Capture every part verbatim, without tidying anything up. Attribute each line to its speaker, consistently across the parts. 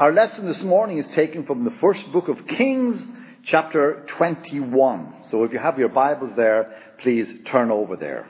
Speaker 1: Our lesson this morning is taken from the first book of Kings, chapter twenty-one. So if you have your Bibles there, please turn over there.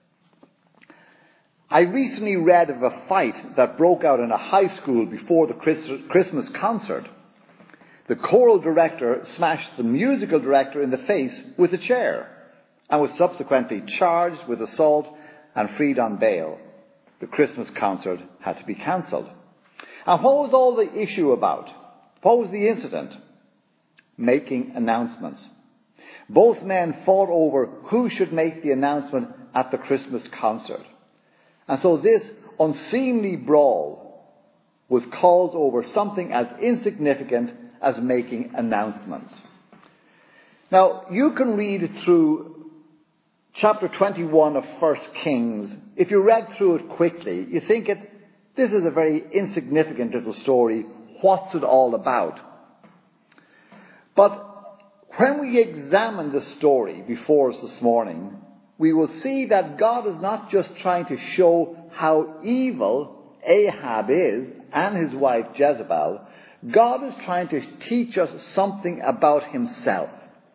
Speaker 1: I recently read of a fight that broke out in a high school before the Christmas concert. The choral director smashed the musical director in the face with a chair and was subsequently charged with assault and freed on bail. The Christmas concert had to be cancelled. And what was all the issue about? What was the incident? Making announcements. Both men fought over who should make the announcement at the Christmas concert. And so this unseemly brawl was caused over something as insignificant as making announcements. Now, you can read through chapter twenty-one of First Kings. If you read through it quickly, you think it, this is a very insignificant little story. What's it all about? But when we examine the story before us this morning, we will see that God is not just trying to show how evil Ahab is and his wife Jezebel. God is trying to teach us something about himself.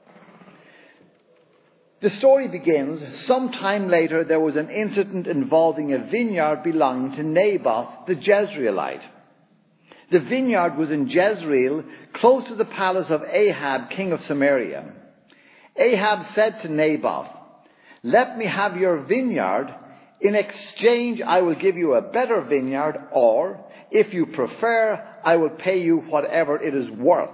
Speaker 1: The story begins, sometime later there was an incident involving a vineyard belonging to Naboth the Jezreelite. The vineyard was in Jezreel, close to the palace of Ahab, king of Samaria. Ahab said to Naboth, "Let me have your vineyard. In exchange, I will give you a better vineyard, or, if you prefer, I will pay you whatever it is worth."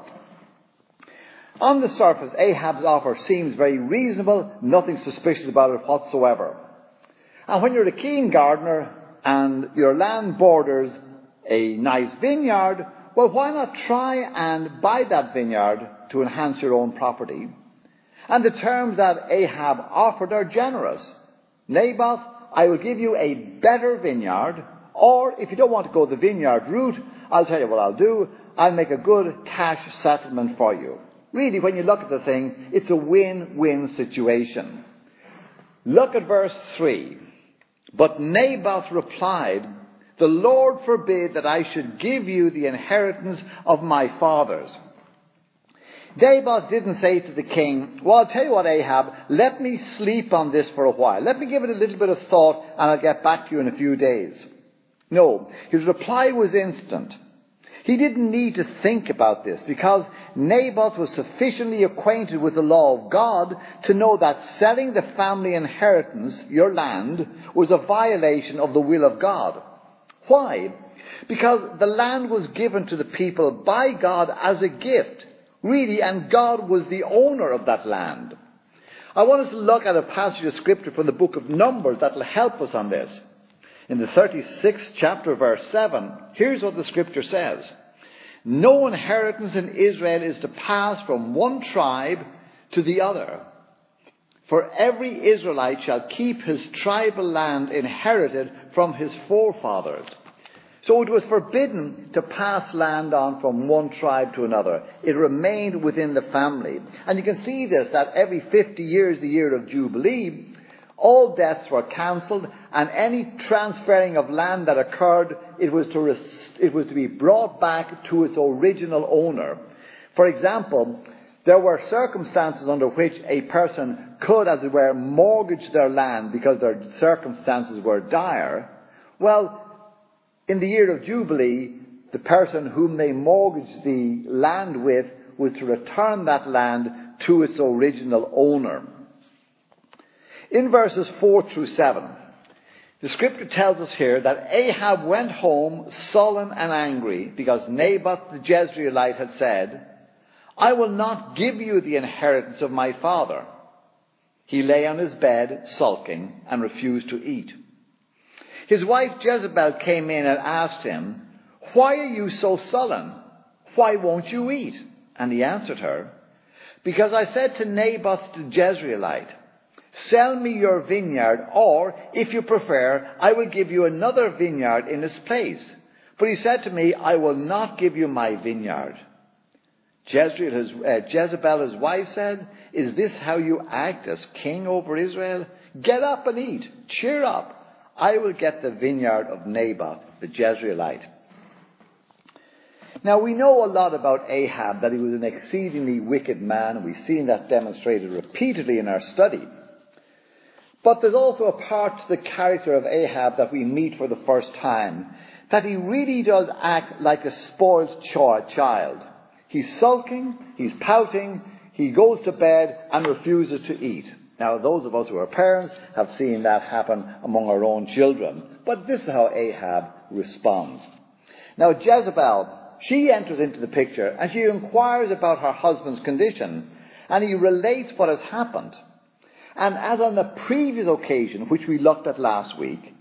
Speaker 1: On the surface, Ahab's offer seems very reasonable, nothing suspicious about it whatsoever. And when you're a keen gardener and your land borders a nice vineyard, well, why not try and buy that vineyard to enhance your own property? And the terms that Ahab offered are generous. "Naboth, I will give you a better vineyard, or if you don't want to go the vineyard route, I'll tell you what I'll do. I'll make a good cash settlement for you." Really, when you look at the thing, it's a win-win situation. Look at verse three. "But Naboth replied, 'The Lord forbid that I should give you the inheritance of my fathers.'" Naboth didn't say to the king, "Well, I'll tell you what, Ahab, let me sleep on this for a while. Let me give it a little bit of thought and I'll get back to you in a few days." No, his reply was instant. He didn't need to think about this because Naboth was sufficiently acquainted with the law of God to know that selling the family inheritance, your land, was a violation of the will of God. Why? Because the land was given to the people by God as a gift. Really, and God was the owner of that land. I want us to look at a passage of scripture from the book of Numbers that will help us on this. In the thirty-sixth chapter, verse seven, here's what the scripture says. "No inheritance in Israel is to pass from one tribe to the other. For every Israelite shall keep his tribal land inherited from his forefathers." So it was forbidden to pass land on from one tribe to another. It remained within the family. And you can see this, that every fifty years, the year of Jubilee, all debts were cancelled, and any transferring of land that occurred, it was to res- it was to be brought back to its original owner. For example, there were circumstances under which a person could, as it were, mortgage their land because their circumstances were dire. Well, in the year of Jubilee, the person whom they mortgaged the land with was to return that land to its original owner. In verses four through seven, the scripture tells us here that Ahab went home sullen and angry because Naboth the Jezreelite had said, "I will not give you the inheritance of my father." He lay on his bed sulking and refused to eat. His wife Jezebel came in and asked him, "Why are you so sullen? Why won't you eat?" And he answered her, "Because I said to Naboth the Jezreelite, 'Sell me your vineyard, or, if you prefer, I will give you another vineyard in its place.' But he said to me, 'I will not give you my vineyard.'" Jezreel, his, uh, Jezebel, his wife, said, "Is this how you act as king over Israel? Get up and eat. Cheer up. I will get the vineyard of Naboth the Jezreelite." Now, we know a lot about Ahab, that he was an exceedingly wicked man, and we've seen that demonstrated repeatedly in our study. But there's also a part to the character of Ahab that we meet for the first time, that he really does act like a spoiled child. He's sulking, he's pouting, he goes to bed and refuses to eat. Now, those of us who are parents have seen that happen among our own children. But this is how Ahab responds. Now, Jezebel, she enters into the picture and she inquires about her husband's condition, and he relates what has happened. And as on the previous occasion, which we looked at last week,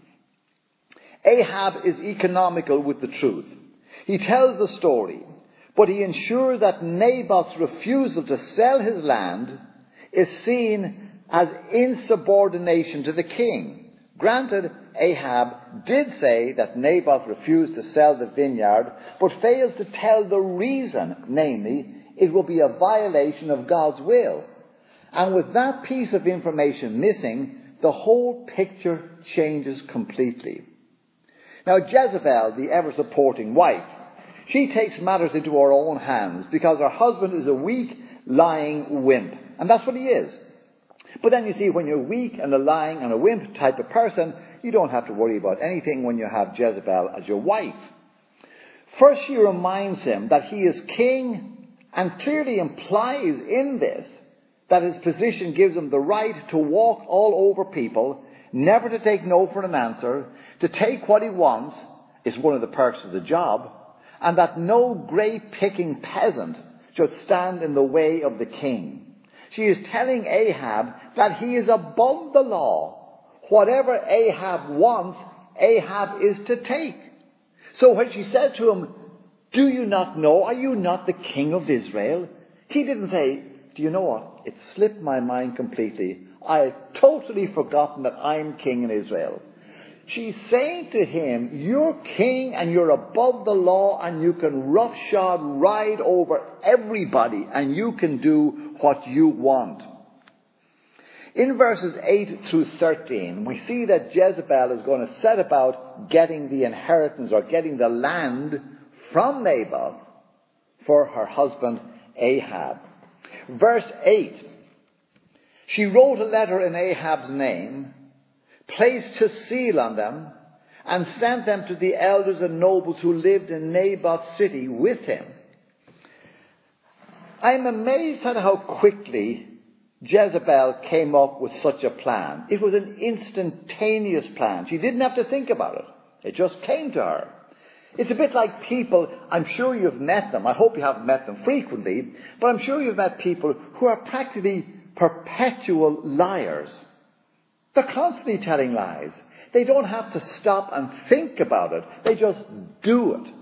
Speaker 1: Ahab is economical with the truth. He tells the story, but he ensures that Naboth's refusal to sell his land is seen as insubordination to the king. Granted, Ahab did say that Naboth refused to sell the vineyard, but fails to tell the reason, namely, it will be a violation of God's will. And with that piece of information missing, the whole picture changes completely. Now, Jezebel, the ever-supporting wife, she takes matters into her own hands because her husband is a weak, lying wimp. And that's what he is. But then you see, when you're weak and a lying and a wimp type of person, you don't have to worry about anything when you have Jezebel as your wife. First, she reminds him that he is king, and clearly implies in this that his position gives him the right to walk all over people, never to take no for an answer, to take what he wants is one of the perks of the job, and that no grape-picking peasant should stand in the way of the king. She is telling Ahab that he is above the law. Whatever Ahab wants, Ahab is to take. So when she says to him, "Do you not know? Are you not the king of Israel?" He didn't say, "Do you know what? It slipped my mind completely. I had totally forgotten that I'm king in Israel." She's saying to him, "You're king and you're above the law, and you can roughshod ride over everybody, and you can do what you want." In verses eight through thirteen, we see that Jezebel is going to set about getting the inheritance or getting the land from Naboth for her husband Ahab. Verse eight, she wrote a letter in Ahab's name, placed his seal on them, and sent them to the elders and nobles who lived in Naboth's city with him. I'm amazed at how quickly Jezebel came up with such a plan. It was an instantaneous plan. She didn't have to think about it. It just came to her. It's a bit like people, I'm sure you've met them, I hope you haven't met them frequently, but I'm sure you've met people who are practically perpetual liars. They're constantly telling lies. They don't have to stop and think about it. They just do it.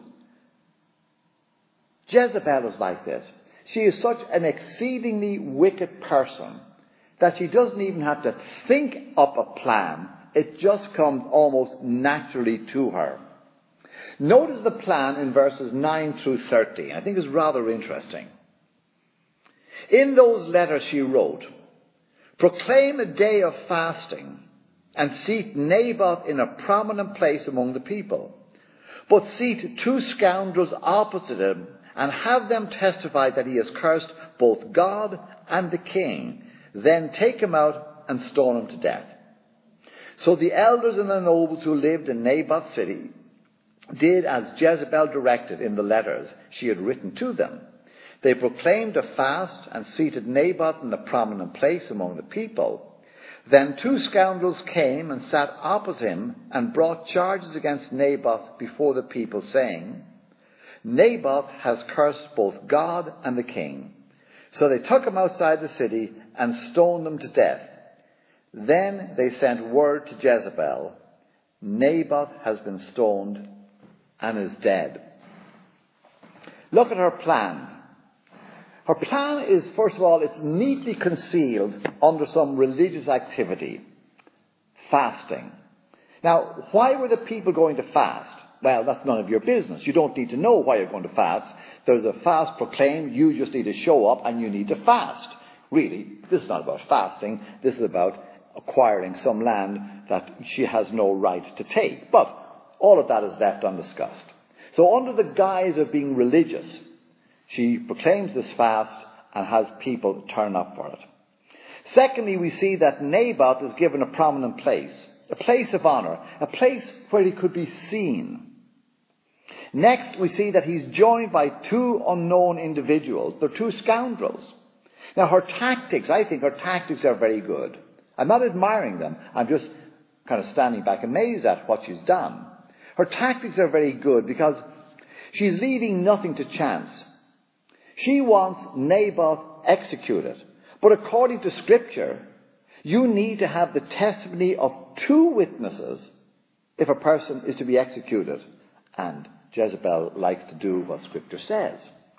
Speaker 1: Jezebel is like this. She is such an exceedingly wicked person that she doesn't even have to think up a plan. It just comes almost naturally to her. Notice the plan in verses nine through thirteen. I think it's rather interesting. In those letters she wrote, "Proclaim a day of fasting and seat Naboth in a prominent place among the people. But seat two scoundrels opposite him and have them testify that he has cursed both God and the king. Then take him out and stone him to death." So the elders and the nobles who lived in Naboth's city did as Jezebel directed in the letters she had written to them. They proclaimed a fast and seated Naboth in a prominent place among the people. Then two scoundrels came and sat opposite him and brought charges against Naboth before the people, saying, "Naboth has cursed both God and the king." So they took him outside the city and stoned him to death. Then they sent word to Jezebel, "Naboth has been stoned and is dead." Look at her plan. Her plan is, first of all, it's neatly concealed under some religious activity. Fasting. Now, why were the people going to fast? Well, that's none of your business. You don't need to know why you're going to fast. There's a fast proclaimed. You just need to show up and you need to fast. Really, this is not about fasting. This is about acquiring some land that she has no right to take. But all of that is left undiscussed. So under the guise of being religious, she proclaims this fast and has people turn up for it. Secondly, we see that Naboth is given a prominent place, a place of honour, a place where he could be seen. Next, we see that he's joined by two unknown individuals. They're two scoundrels. Now, her tactics, I think her tactics are very good. I'm not admiring them. I'm just kind of standing back amazed at what she's done. Her tactics are very good because she's leaving nothing to chance. She wants Naboth executed. But according to Scripture, you need to have the testimony of two witnesses if a person is to be executed. And Jezebel likes to do what Scripture says.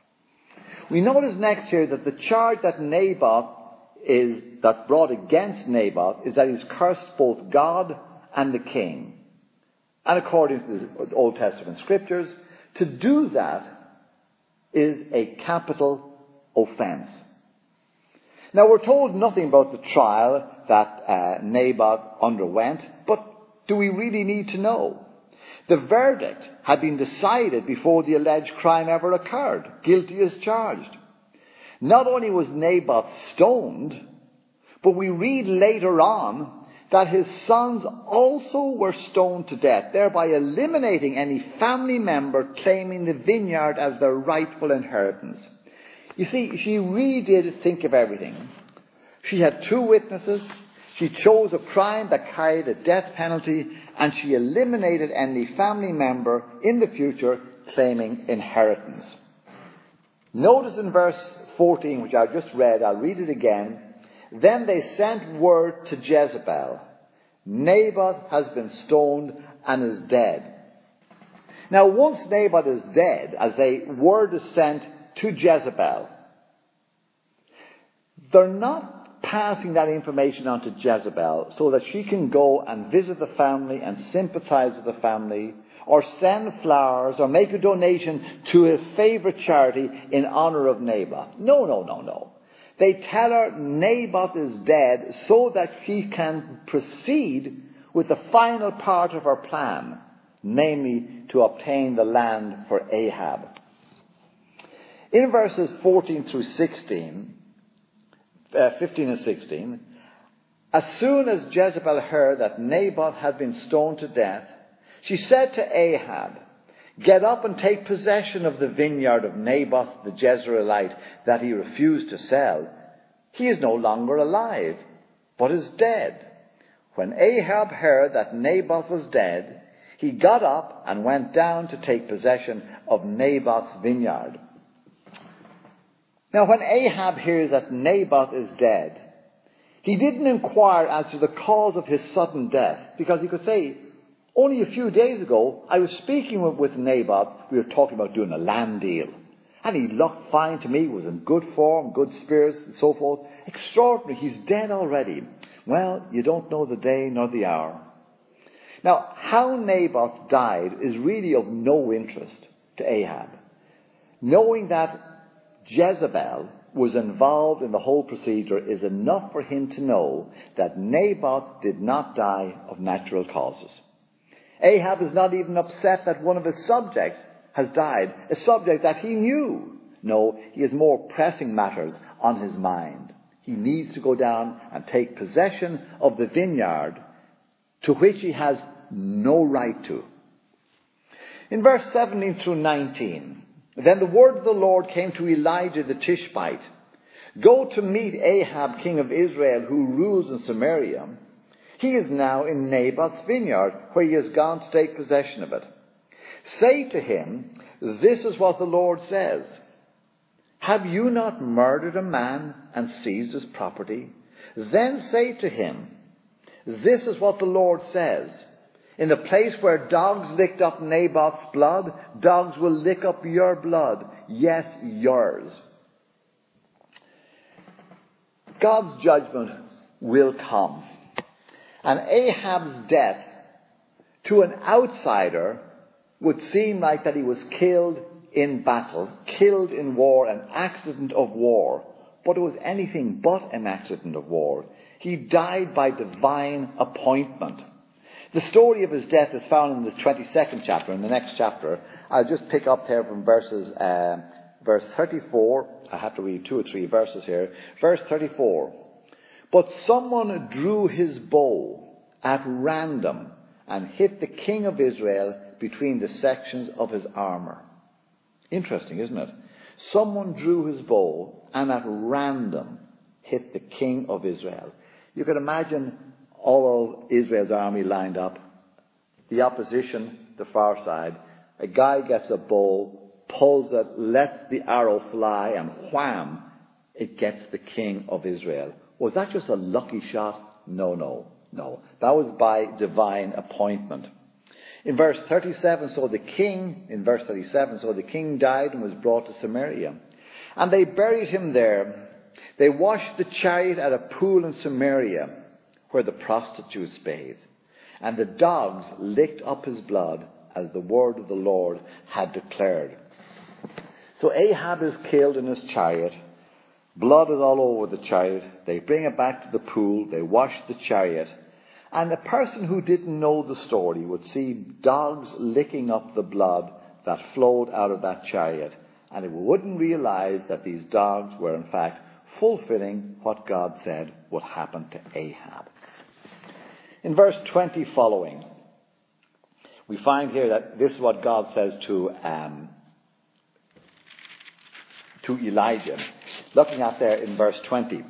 Speaker 1: We notice next here that the charge that Naboth is, that brought against Naboth is that he's cursed both God and the king. And according to the Old Testament Scriptures, to do that is a capital offence. Now, we're told nothing about the trial that uh, Naboth underwent, but do we really need to know? The verdict had been decided before the alleged crime ever occurred. Guilty as charged. Not only was Naboth stoned, but we read later on that his sons also were stoned to death, thereby eliminating any family member claiming the vineyard as their rightful inheritance. You see, she really did think of everything. She had two witnesses. She chose a crime that carried a death penalty, and she eliminated any family member in the future claiming inheritance. Notice in verse fourteen, which I just read, I'll read it again. Then they sent word to Jezebel, Naboth has been stoned and is dead. Now, once Naboth is dead, as a word is sent to Jezebel, they're not passing that information on to Jezebel so that she can go and visit the family and sympathize with the family, or send flowers, or make a donation to a favourite charity in honour of Naboth. No, no, no, no. They tell her Naboth is dead so that she can proceed with the final part of her plan, namely to obtain the land for Ahab. In verses fourteen through sixteen, uh, fifteen and sixteen, as soon as Jezebel heard that Naboth had been stoned to death, she said to Ahab, get up and take possession of the vineyard of Naboth the Jezreelite that he refused to sell. He is no longer alive, but is dead. When Ahab heard that Naboth was dead, he got up and went down to take possession of Naboth's vineyard. Now, when Ahab hears that Naboth is dead, he didn't inquire as to the cause of his sudden death, because he could say, only a few days ago, I was speaking with, with Naboth. We were talking about doing a land deal. And he looked fine to me, was in good form, good spirits, and so forth. Extraordinary. He's dead already. Well, you don't know the day nor the hour. Now, how Naboth died is really of no interest to Ahab. Knowing that Jezebel was involved in the whole procedure is enough for him to know that Naboth did not die of natural causes. Ahab is not even upset that one of his subjects has died, a subject that he knew. No, he has more pressing matters on his mind. He needs to go down and take possession of the vineyard to which he has no right to. In verse seventeen through nineteen, then the word of the Lord came to Elijah the Tishbite. Go to meet Ahab, king of Israel, who rules in Samaria. He is now in Naboth's vineyard, where he has gone to take possession of it. Say to him, this is what the Lord says. Have you not murdered a man and seized his property? Then say to him, this is what the Lord says. In the place where dogs licked up Naboth's blood, dogs will lick up your blood. Yes, yours. God's judgment will come. And Ahab's death, to an outsider, would seem like that he was killed in battle, killed in war, an accident of war. But it was anything but an accident of war. He died by divine appointment. The story of his death is found in the twenty-second chapter, in the next chapter, I'll just pick up here from verses, uh, verse thirty-four. I have to read two or three verses here. Verse thirty-four. But someone drew his bow at random and hit the king of Israel between the sections of his armor. Interesting, isn't it? Someone drew his bow and at random hit the king of Israel. You can imagine all of Israel's army lined up, the opposition, the far side. A guy gets a bow, pulls it, lets the arrow fly, and wham, it gets the king of Israel. Was that just a lucky shot? No, no, no. That was by divine appointment. In verse thirty-seven, so the king, in verse thirty-seven, so the king died and was brought to Samaria. And they buried him there. They washed the chariot at a pool in Samaria, where the prostitutes bathe. And the dogs licked up his blood, as the word of the Lord had declared. So Ahab is killed in his chariot. Blood is all over the chariot. They bring it back to the pool. They wash the chariot. And a person who didn't know the story would see dogs licking up the blood that flowed out of that chariot. And it wouldn't realize that these dogs were in fact fulfilling what God said would happen to Ahab. In verse twenty following, we find here that this is what God says to um, to Elijah. Looking at there in verse twenty.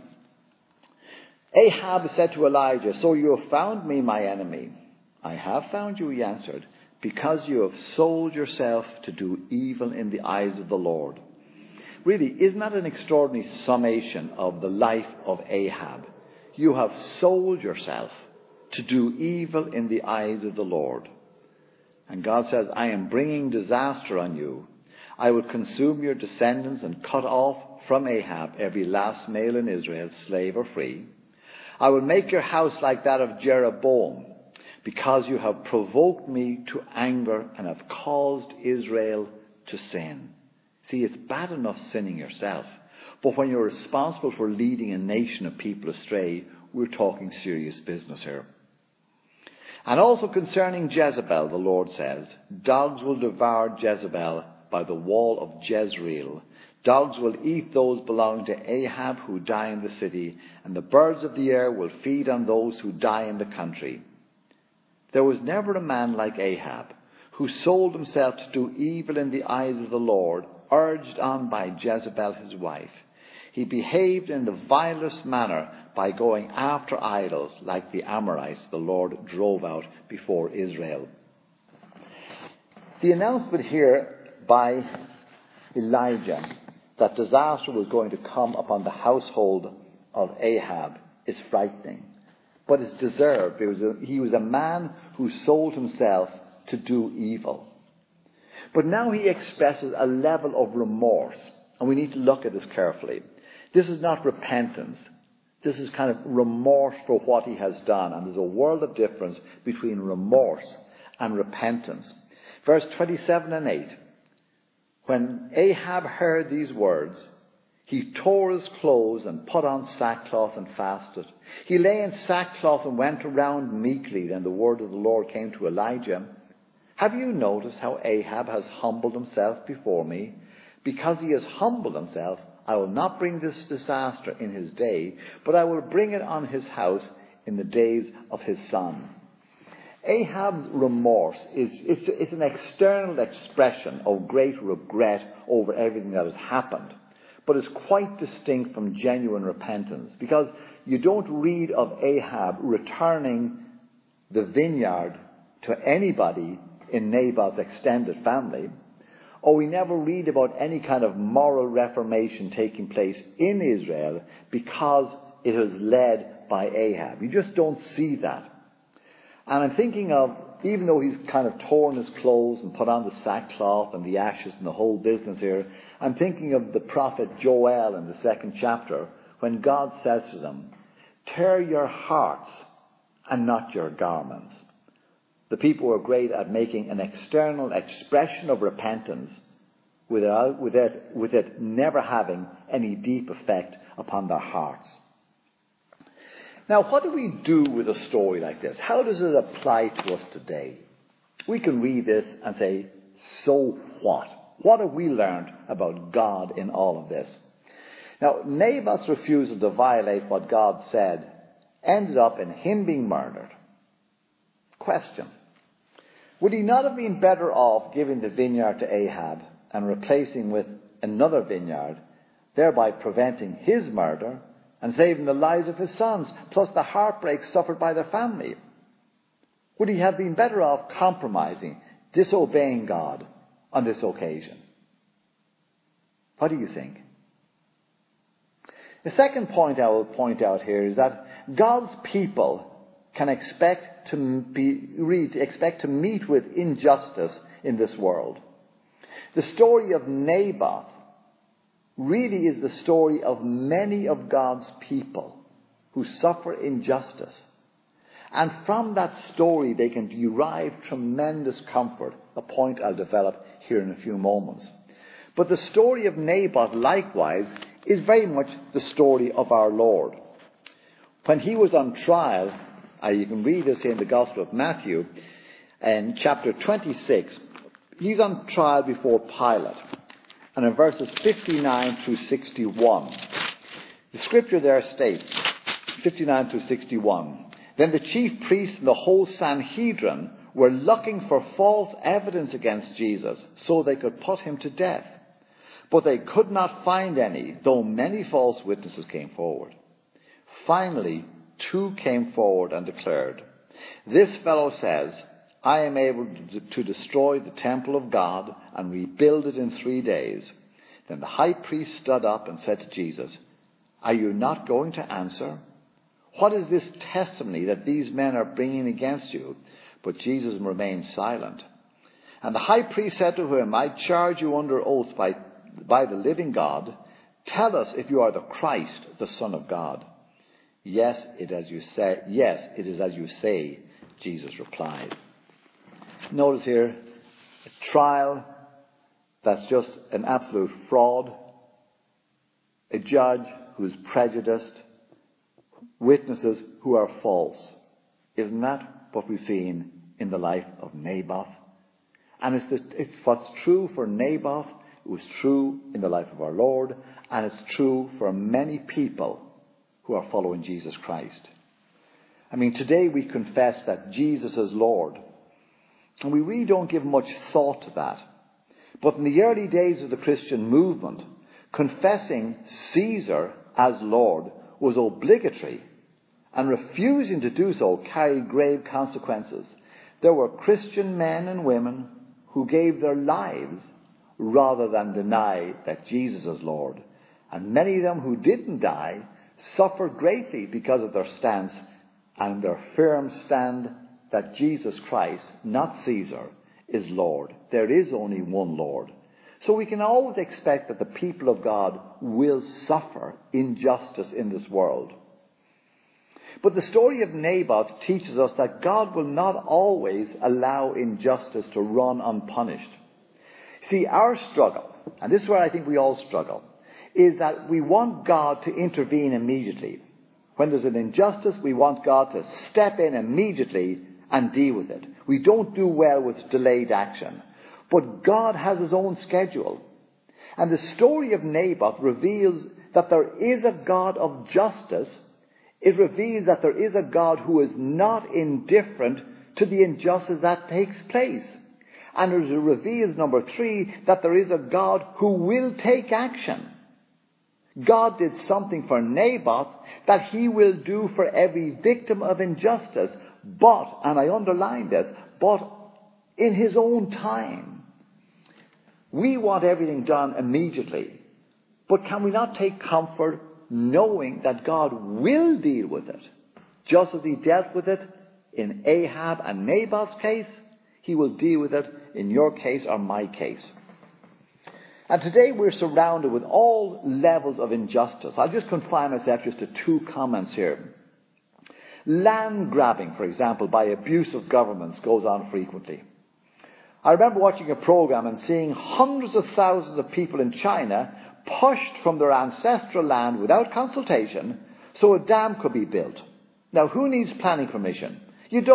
Speaker 1: Ahab said to Elijah, so you have found me, my enemy. I have found you, he answered, because you have sold yourself to do evil in the eyes of the Lord. Really, isn't that an extraordinary summation of the life of Ahab? You have sold yourself to do evil in the eyes of the Lord. And God says, I am bringing disaster on you. I will consume your descendants and cut off from Ahab every last male in Israel, slave or free. I will make your house like that of Jeroboam, because you have provoked me to anger and have caused Israel to sin. See, it's bad enough sinning yourself, but when you're responsible for leading a nation of people astray, we're talking serious business here. And also concerning Jezebel, the Lord says, dogs will devour Jezebel by the wall of Jezreel. Dogs will eat those belonging to Ahab who die in the city, and the birds of the air will feed on those who die in the country. There was never a man like Ahab, who sold himself to do evil in the eyes of the Lord, urged on by Jezebel his wife. He behaved in the vilest manner by going after idols like the Amorites the Lord drove out before Israel. The announcement here by Elijah that disaster was going to come upon the household of Ahab is frightening. But it's deserved. It was a, he was a man who sold himself to do evil. But now he expresses a level of remorse. And we need to look at this carefully. This is not repentance. This is kind of remorse for what he has done. And there's a world of difference between remorse and repentance. Verse twenty-seven and eight. When Ahab heard these words, he tore his clothes and put on sackcloth and fasted. He lay in sackcloth and went around meekly. Then the word of the Lord came to Elijah. Have you noticed how Ahab has humbled himself before me? Because he has humbled himself, I will not bring this disaster in his day, but I will bring it on his house in the days of his son. Ahab's remorse is it's, it's an external expression of great regret over everything that has happened. But it's quite distinct from genuine repentance, because you don't read of Ahab returning the vineyard to anybody in Nabal's extended family, or we never read about any kind of moral reformation taking place in Israel because it was led by Ahab. You just don't see that. And I'm thinking of, even though he's kind of torn his clothes and put on the sackcloth and the ashes and the whole business here, I'm thinking of the prophet Joel in the second chapter, when God says to them, tear your hearts and not your garments. The people were great at making an external expression of repentance without, with it, with it never having any deep effect upon their hearts. Now, what do we do with a story like this? How does it apply to us today? We can read this and say, So what? What have we learned about God in all of this? Now, Naboth's refusal to violate what God said ended up in him being murdered. Question. Would he not have been better off giving the vineyard to Ahab and replacing with another vineyard, thereby preventing his murder and saving the lives of his sons, plus the heartbreak suffered by their family? Would he have been better off compromising, disobeying God on this occasion? What do you think? The second point I will point out here is that God's people can expect to be read, expect to meet with injustice in this world. The story of Naboth really is the story of many of God's people who suffer injustice. And from that story they can derive tremendous comfort, a point I'll develop here in a few moments. But the story of Naboth, likewise, is very much the story of our Lord. When he was on trial, uh, you can read this in the Gospel of Matthew, in chapter twenty-six, he's on trial before Pilate. And in verses fifty-nine through sixty-one, the scripture there states, fifty-nine through sixty-one, then the chief priests and the whole Sanhedrin were looking for false evidence against Jesus so they could put him to death. But they could not find any, though many false witnesses came forward. Finally, two came forward and declared, "This fellow says, I am able to destroy the temple of God and rebuild it in three days. Then the high priest stood up and said to Jesus, "Are you not going to answer? What is this testimony that these men are bringing against you?" But Jesus remained silent. And the high priest said to him, "I charge you under oath by, by the living God, tell us if you are the Christ, the Son of God." Yes, it as you say, yes, it is as you say, Jesus replied. Notice here, a trial that's just an absolute fraud, a judge who is prejudiced, witnesses who are false. Isn't that what we've seen in the life of Naboth? And it's, the, it's what's true for Naboth, it was true in the life of our Lord, and it's true for many people who are following Jesus Christ. I mean, today we confess that Jesus is Lord. And we really don't give much thought to that. But in the early days of the Christian movement, confessing Caesar as Lord was obligatory, and refusing to do so carried grave consequences. There were Christian men and women who gave their lives rather than deny that Jesus is Lord. And many of them who didn't die suffered greatly because of their stance and their firm stand that Jesus Christ, not Caesar, is Lord. There is only one Lord. So we can always expect that the people of God will suffer injustice in this world. But the story of Naboth teaches us that God will not always allow injustice to run unpunished. See, our struggle, and this is where I think we all struggle, is that we want God to intervene immediately. When there's an injustice, we want God to step in immediately and deal with it. We don't do well with delayed action. But God has his own schedule. And the story of Naboth reveals that there is a God of justice. It reveals that there is a God who is not indifferent to the injustice that takes place. And it reveals, number three, that there is a God who will take action. God did something for Naboth that he will do for every victim of injustice. But, and I underline this, but in his own time. We want everything done immediately. But can we not take comfort knowing that God will deal with it? Just as he dealt with it in Ahab and Naboth's case, he will deal with it in your case or my case. And today we're surrounded with all levels of injustice. I'll just confine myself just to two comments here. Land grabbing, for example, by abusive governments goes on frequently. I remember watching a program and seeing hundreds of thousands of people in China pushed from their ancestral land without consultation so a dam could be built. Now, who needs planning permission? You don't.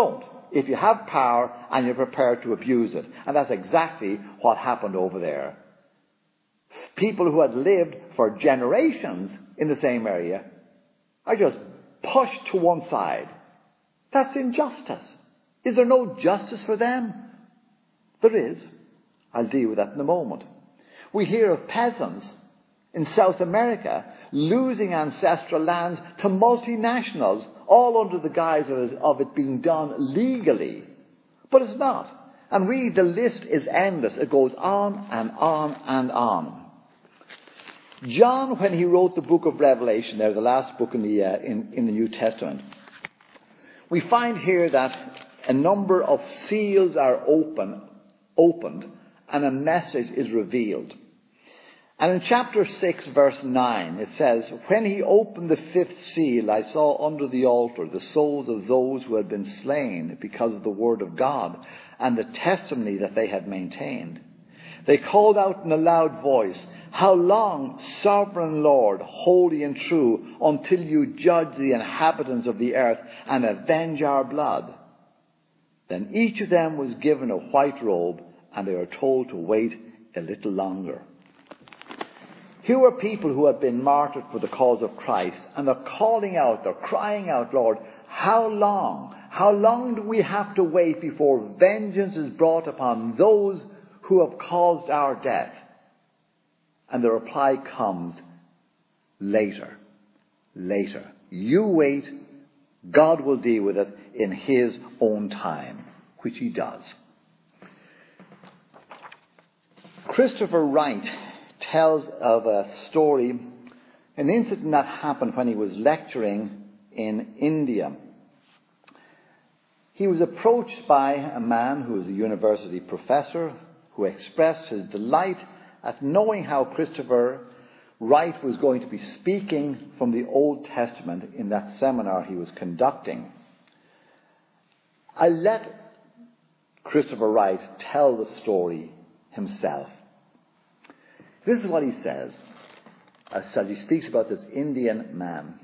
Speaker 1: if you have power and you're prepared to abuse it. And that's exactly what happened over there. People who had lived for generations in the same area are just pushed to one side. That's injustice. Is there no justice for them? There is. I'll deal with that in a moment. We hear of peasants in South America losing ancestral lands to multinationals, all under the guise of, of it being done legally. But it's not. And really the list is endless. It goes on and on and on. John, when he wrote the book of Revelation, there, the last book in the, uh, in, in the New Testament, we find here that a number of seals are open, opened and a message is revealed. And in chapter six, verse nine, it says, "When he opened the fifth seal, I saw under the altar the souls of those who had been slain because of the word of God and the testimony that they had maintained. They called out in a loud voice, 'How long, sovereign Lord, holy and true, until you judge the inhabitants of the earth and avenge our blood?' Then each of them was given a white robe, and they were told to wait a little longer." Here were people who had been martyred for the cause of Christ, and they're calling out, they're crying out, "Lord, how long? How long do we have to wait before vengeance is brought upon those who have caused our death?" And the reply comes, later, later. You wait, God will deal with it in his own time, which he does. Christopher Wright tells of a story, an incident that happened when he was lecturing in India. He was approached by a man who was a university professor who expressed his delight at knowing how Christopher Wright was going to be speaking from the Old Testament in that seminar he was conducting. I let Christopher Wright tell the story himself. This is what he says, as he speaks about this Indian man.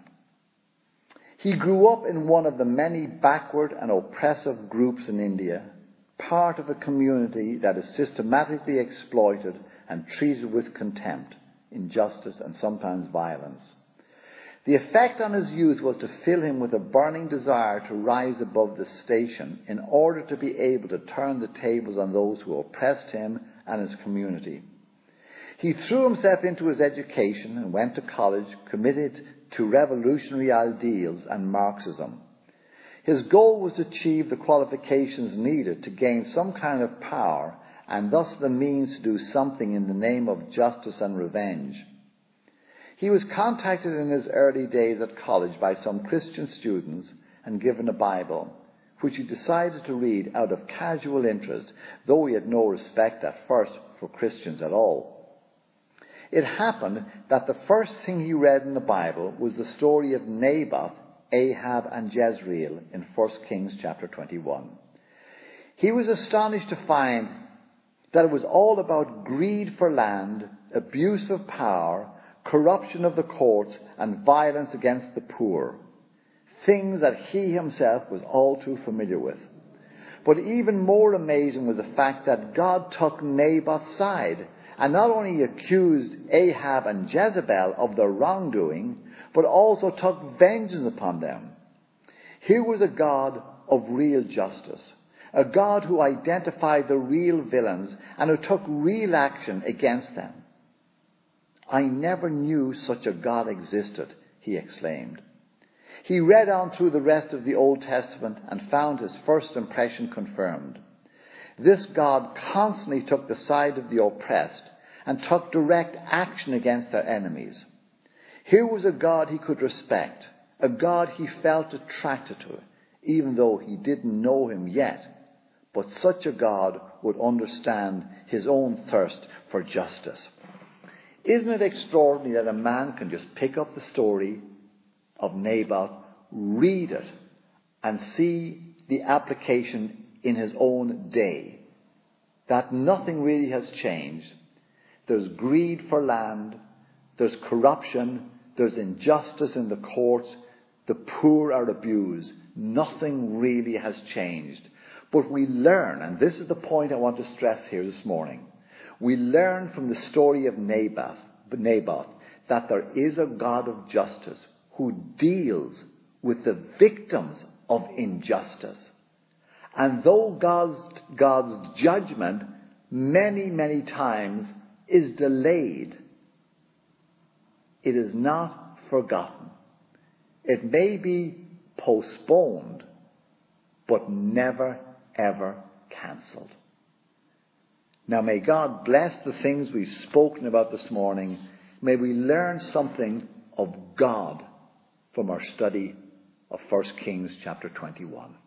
Speaker 1: He grew up in one of the many backward and oppressive groups in India, part of a community that is systematically exploited and treated with contempt, injustice, and sometimes violence. The effect on his youth was to fill him with a burning desire to rise above the station in order to be able to turn the tables on those who oppressed him and his community. He threw himself into his education and went to college, committed to revolutionary ideals and Marxism. His goal was to achieve the qualifications needed to gain some kind of power and thus the means to do something in the name of justice and revenge. He was contacted in his early days at college by some Christian students and given a Bible, which he decided to read out of casual interest, though he had no respect at first for Christians at all. It happened that the first thing he read in the Bible was the story of Naboth, Ahab, and Jezreel in First Kings chapter twenty-one. He was astonished to find that it was all about greed for land, abuse of power, corruption of the courts, and violence against the poor. Things that he himself was all too familiar with. But even more amazing was the fact that God took Naboth's side and not only accused Ahab and Jezebel of their wrongdoing, but also took vengeance upon them. Here was a God of real justice, a God who identified the real villains and who took real action against them. "I never knew such a God existed," he exclaimed. He read on through the rest of the Old Testament and found his first impression confirmed. This God constantly took the side of the oppressed and took direct action against their enemies. Here was a God he could respect, a God he felt attracted to, even though he didn't know him yet. But such a God would understand his own thirst for justice. Isn't it extraordinary that a man can just pick up the story of Naboth, read it, and see the application in his own day? That nothing really has changed. There's greed for land, there's corruption, there's injustice in the courts, the poor are abused. Nothing really has changed. But we learn, and this is the point I want to stress here this morning, we learn from the story of Naboth, Naboth that there is a God of justice who deals with the victims of injustice. And though God's, God's judgment many, many times is delayed, it is not forgotten. It may be postponed, but never, ever cancelled. Now may God bless the things we've spoken about this morning. May we learn something of God from our study of First Kings chapter twenty-one.